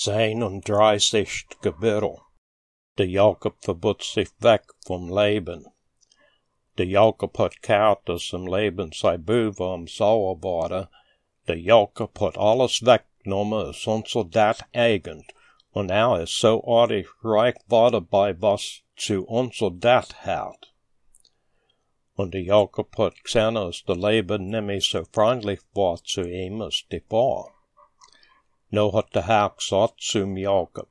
37. Kapitel. De Jakob verbod zich weg van Laban. De Jakob had kaartes om Laban zijn boven om sauer worden. De Jakob had alles weggenomen zonder dat eigend. Und is so aardig reich worden bij was zu unser dat had. Und de Jakob had gesehen, als de Laban nämlich so freundlich war zu ihm als die war. Nu had de Herr gesagt zum Jakob: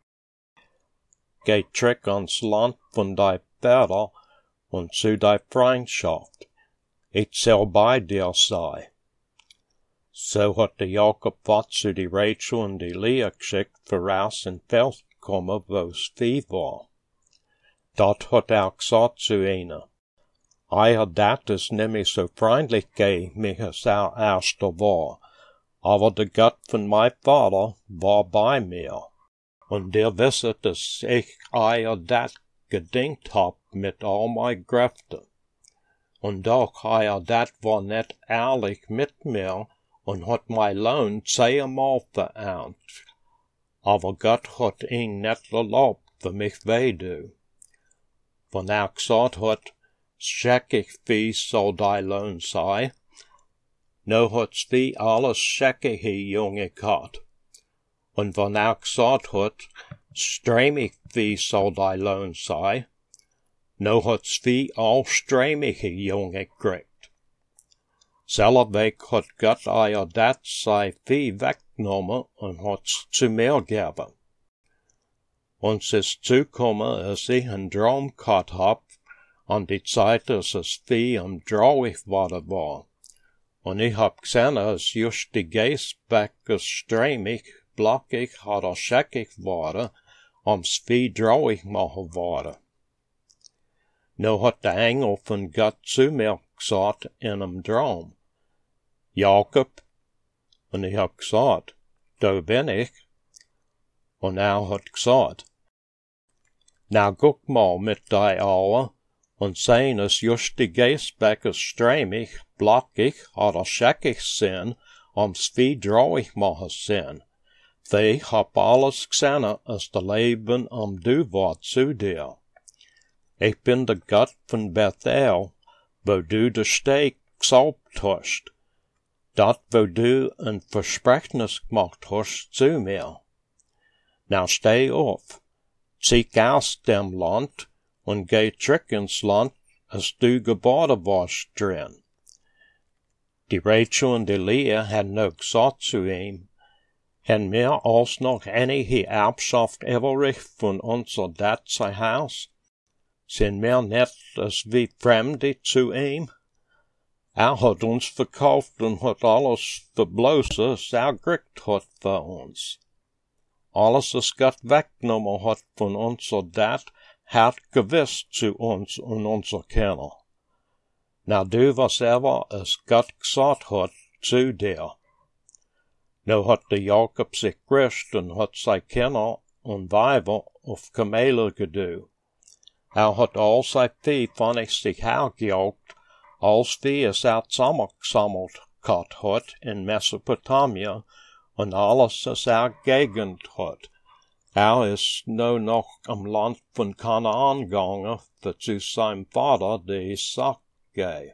Geh zurück ans Land von dein Vater und zu deiner Freundschaft. Ich soll bei dir sein. So hat der Jakob wat zu die Rachel und die Lea geschickt, voraus in Feld kommen, wo's Vieh war. Dort hat gesagt zu ihnen: dat is nämlich so freundlich geh, mich als erster war. Aber der Gott von mein Vater war bei mir. Und der wisset, dass ich dat gedingt hab mit all mein Kräften. Und doch dat war net ehrlich mit mir und hat mein Lohn 10-mal verernt. Aber Gott hat ihn net erlaubt für mich weh du. Von gesagt hat, scheckig wie soll dein Lohn sein. Nu hat's wie alles scheckige Junge gehabt. Und wenn gesagt hat, stremig wie soll dein Lohn sein, nu hat's wie all stremige Junge gekriegt. Selberweg hat Gott dat sei Vieh weggenommen und hat's zu mir gegeben. Uns ist zukommen, als ich einen Traum gehabt hab, an die Zeit, dass das Vieh am traurig worden war. Und ich hab gesehen, als just die Geistbäcke stremig, blockig oder scheckig waren, ums Vieh traurig machen worden. Nu hat der Engel von Gott zu mir gesagt in einem Traum: Jakob. Und ich hab gesagt: Da bin ich. Und hat gesagt: Na guck mal mit dein Augen und sehen, dass just die Geistbäcke stremig, blockig oder scheckig sind, ums Vieh traurig machen sind. Ich hab alles gesehen, als der Leben du war zu dir. Ich bin der Gott von Bethel, wo du de Steg gesalbt hast, dort wo du ein Versprechnis gemacht hast zu mir. Now steh auf, zieh aus dem Land und geh zurück ins Land, als du geboren warst drin. Die Rachel und die Lea haben noch gesagt zu ihm: Haben wir als noch einige Erbschaft übrig von unser dat sein Haus? Sind wir nicht als wie Fremde zu ihm? Hat uns verkauft und hat alles verblosen, was gekriegt hat für uns. Alles, was Gott weggenommen hat von unser dat, hat gewiss zu uns und unser Kinder. Na du was als Gott gesagt hat zu dir. Nu hat der Jakob sich gerischt und hat seine Kinder und Weiber auf Kamele gedu. Hat all sein Vieh von sich hergejagt, als wie es zusammengesammelt hat in Mesopotamia und alles, was gegend hat. Ist nu noch am Land von Kanaan gegangen, für zu seinem Vater, der Isaac geh.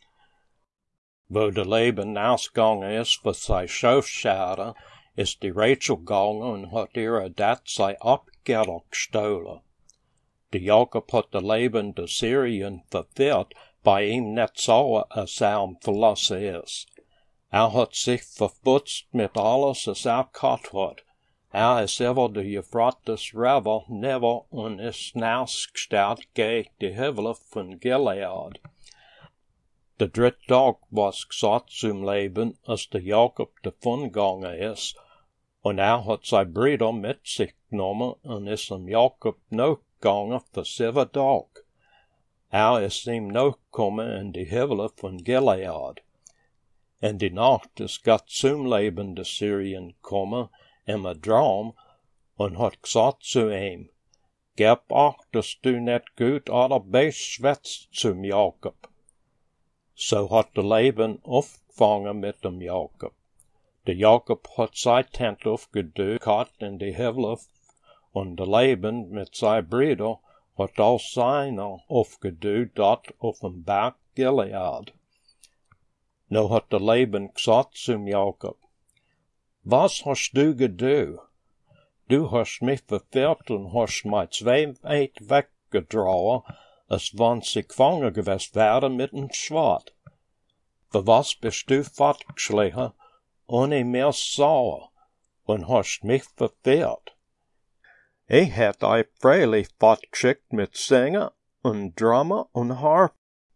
Wo der Leben ausgegangen ist für sein Schafschade, ist die Rachel gegangen und hat ihre dat sei Abgelder gestohlen. Der Jakob hat der Leben der Syrien verwirrt, bei ihm net sauer, als verlassen ist. Hat sich verputzt mit alles, was gehabt hat. Ist über der Euphrates River never und ist hinausgestellt gegen die Hügel von Gilead. Der dritte Tag was gesagt zum Leben, als der Jakob davon gegangen ist, und hat seine Brüder mit sich genommen und ist Jakob nachgegangen für 7 Tage. Ist ihm nachgekommen in die Hügel von Gilead. In die Nacht ist Gott zum Leben der Syrien gekommen, im Traum, und hat gesagt zu ihm: Gib acht, dass du net gut oder bös schwätzt zum Jakob. So hat der Leben aufgefangen mit dem Jakob. De Jakob hat sei Tent aufgedukat in die Hevle, und de Laban mit sei Brüder hat auch seiner aufgedukt dort auf dem Berg Gilead. Nu hat de Laban gesagt zum Jakob, was hast du gedu? Du hast mich verführt und hast mij 2 Meter weggedragen, als wann sie gevangen gewesen wären mit einem Schwert. Für was bist du fortgeschlichen, ohne mehr sauer, und hast mich verführt? Ich hätte euch freilich fortgeschickt mit Singen und Drama und Harp.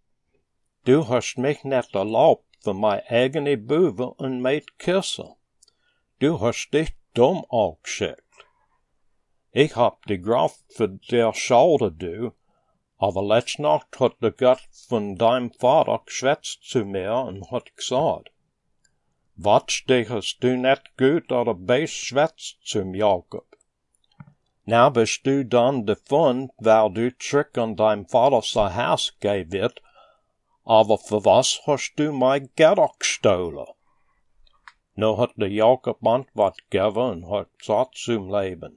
Du hast mich nicht erlaubt für meine eigene Buben und Maid küssen. Du hast dich dumm aufgeschickt. Ich hab die Graf für der Schauder du, aber letzte Nacht hat der Gott von deinem Vater geschwätzt zu mir und hat gesagt, wat stehst du nicht gut oder bös schwätzt zum Jakob? Na bist du dann davon, weil du zurück an deinem Vater sein Haus gehen wird, aber für was hast du mein Geld gestohlen? Nu hat der Jakob Antwort gegeben und hat gesagt zum Laban,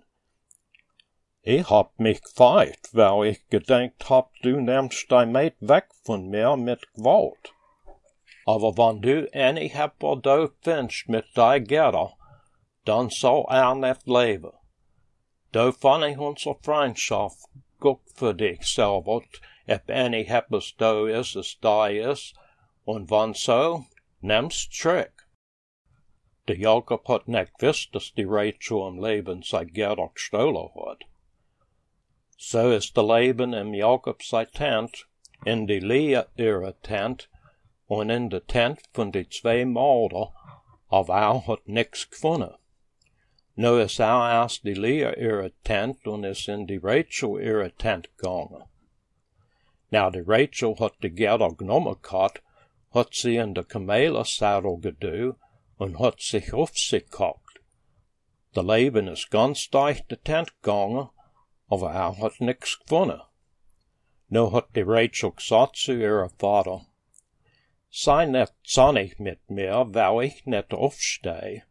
ich hab mich gefeit, weil ich gedenkt hab, du nimmst dein Maid weg von mir mit Gewalt. Aber wenn du eine Hepper da findest mit dein Gelder, dann soll nicht leben. Da fand ich unsere Freundschaft gut für dich selber, ob eine Heppers da ist, es da ist, und wenn so, nimmst zurück. Der Jakob hat nicht gewusst, dass die Rachel im Leben sein Gelder gestohlen hat. So ist der Laban im Jakob sein Tent, in die Lea ihre Tent, und in der Tent von die 2 Mörder, aber er hat nix gefunden. Nu ist erst die Lea ihre Tent und ist in die Rachel ihre Tent gegangen. Na, die Rachel hat die Gelder genommen gehabt, hat sie in der Kamelersattel gedu und hat sich auf sich gehockt. Der Laban ist ganz durch die Tent gegangen, aber er hat nix gefunden. Nu hat die Rachel gesagt zu ihrem Vater, sei nicht zornig mit mir, weil ich nicht aufstehe.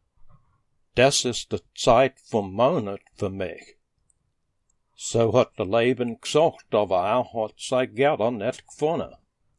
Das ist die Zeit vom Monat für mich. So hat der Laban gesagt, aber er hat sein Gelder nicht gefunden.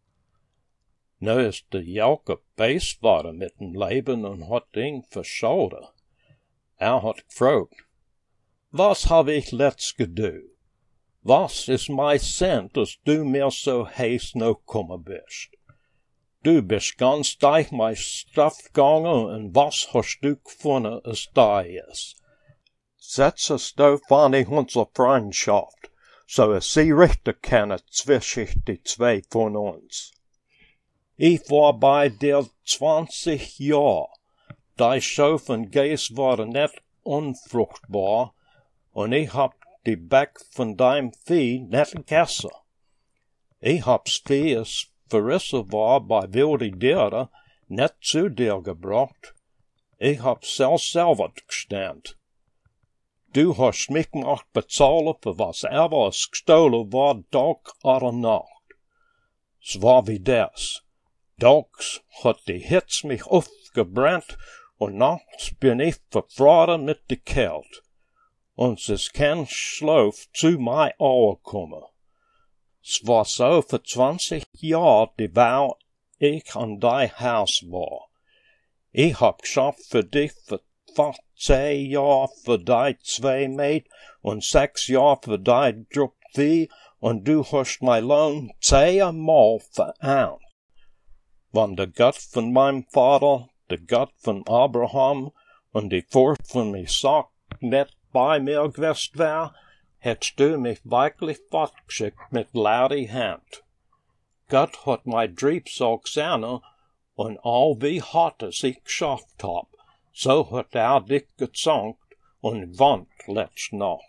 Nu ist der Jakob böse geworden mit dem Laban und hat ihn verschuldet. Er hat gefragt, was hab ich letzt gedu? Was ist mein Sinn, dass du mir so heiß noch kommen bist? Du bist ganz durch mein Stoff gegangen und was hast du gefunden, es da ist? Setz es da von unsere Freundschaft, so es sie richten kann zwischen die 2 von uns. Ich war bei dir 20 Jahre, dein Schof und Geist waren nicht unfruchtbar, und ich hab die Beck von deinem Vieh nicht gegessen. Ich hab's Vieh, es verrissen war bei wilde Tiere, nicht zu dir gebracht. Ich hab's selbst selber gestand. Du hast mich gemacht bezahlen für was ever es gestohlen war, Tag oder Nacht. Es war wie das. Tags hat die Hitze mich aufgebrannt und nachts bin ich verfroren mit der Kälte. Und es ist kein Schlaf zu mein Ohr gekommen. Es war so für 20 Jahre, die Wahl ich an dein Haus war. Ich hab geschafft für dich für 10 Jahre für dein 2 Mäd und 6 Jahre für dein Druck Vieh und du hast mein Lohn 10 Mal verernt. Wenn der Gott von meinem Vater, der Gott von Abraham und die Furcht von Isaac nicht bei mir gewesen wär, hättest du mich wirklich fortgeschickt mit lauter Hand. Gott hat mein Triebsog gesehen und all wie hart es ich geschafft hab, so hat dich gezankt und wandt letzte Nacht.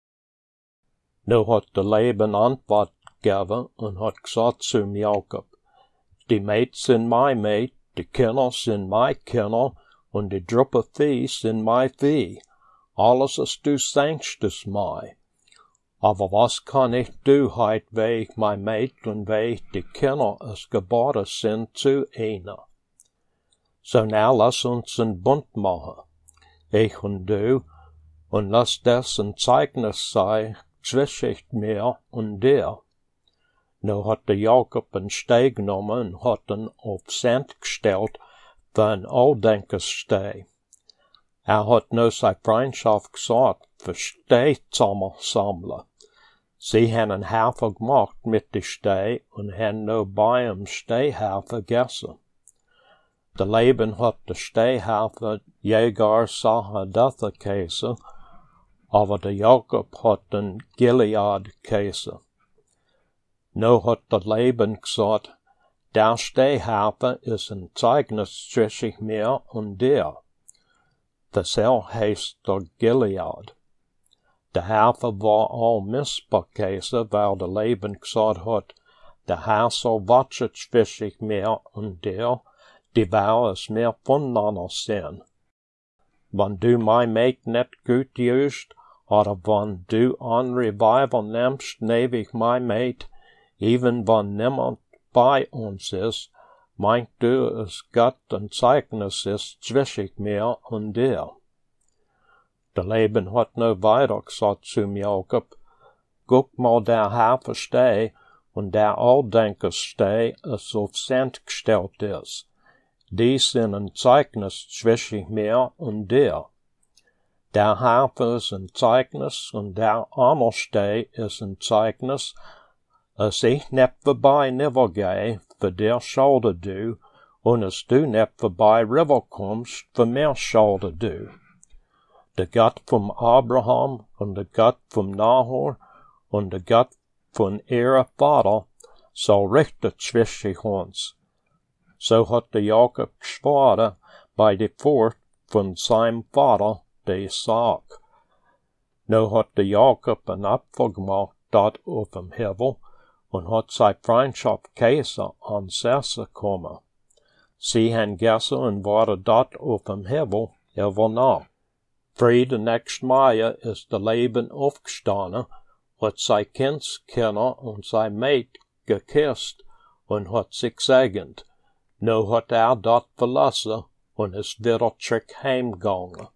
Nu hat der Laban Antwort gegeben und hat gesagt zum Jakob, die Mäd sind mein Mäd, die Kinder sind mein Kinder und die Druppe Vieh sind mein Vieh. Alles, was du denkst, ist mein. Aber was kann ich du heit, weil ich mein Mäd und weil ich die Kinder es geboren sind zu einer? So now lass uns een Bund machen, ich und du, und lass das ein Zeugnis sei zwischen mir und dir. Nu hat der Jakob een Steg genommen und hat ihn auf Sand gestellt für ein Alldenkesteg. Hat nu seine Freundschaft gesagt, für Steg sammeln. Sie haben einen Hafer gemacht mit die Steg und haben nu bei ihm Stehhafer gegessen. Der Leben hat der Stehhafer jäger Sache dafür Käse, aber der Jakob hat den Gilead-Käse. Nu hat der Leben gesagt, der Stehhafer ist ein Zeugnis zwischen mir und dir. Das heißt der Gilead. Der Hafer war all Missbarkäse, weil der Leben gesagt hat, der Herr soll watschen zwischen mir und dir, die weil es mehr voneinander sind. Wenn du mein Meid nicht gut usst, oder wenn du andere Weiber nimmst, nehme ich mein Meid, even wenn niemand bei uns ist, meint du, es Gott ein Zeugnis ist zwischen mir und dir. Der Leben hat nu weiter gesagt zum Jakob, guck mal der Hafer Steh und der Alldenkesteh es auf Sand gestellt ist. Die sind ein Zeugnis zwischen mir und dir. Der Hafer ist ein Zeugnis und der andere Steh ist ein Zeugnis, als ich nicht vorbei River gehe, für der schulde du, und als du nicht vorbei River kommst, für mir schulde du. Der Gott vom Abraham und der Gott vom Nahor und der Gott von ihrer Vater soll richten zwischen uns. So hat der Jakob geschworen bei der Furcht von seinem Vater, der Isaak. Nu hat der Jakob ein Apfel gemacht dort auf dem Himmel und hat seine Freundschaft Käse ans Essen gekommen. Sie haben gegessen und waren dort auf dem Himmel Nacht. Friede nächst Mai ist der Leben aufgestanden, hat sein Kindskinder und sein Maid geküsst und hat sich gesegnet. Nu hat dort verlassen und ist wieder zurück heimgegangen.